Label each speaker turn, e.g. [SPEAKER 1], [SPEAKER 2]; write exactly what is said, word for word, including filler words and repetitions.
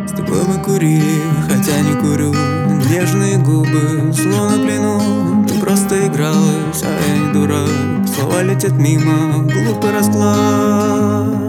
[SPEAKER 1] С тобой мы курили, хотя не курю. Нежные губы, словно в плену. Ты просто игралась, а я не дурак. Слова летят мимо, глупый расклад.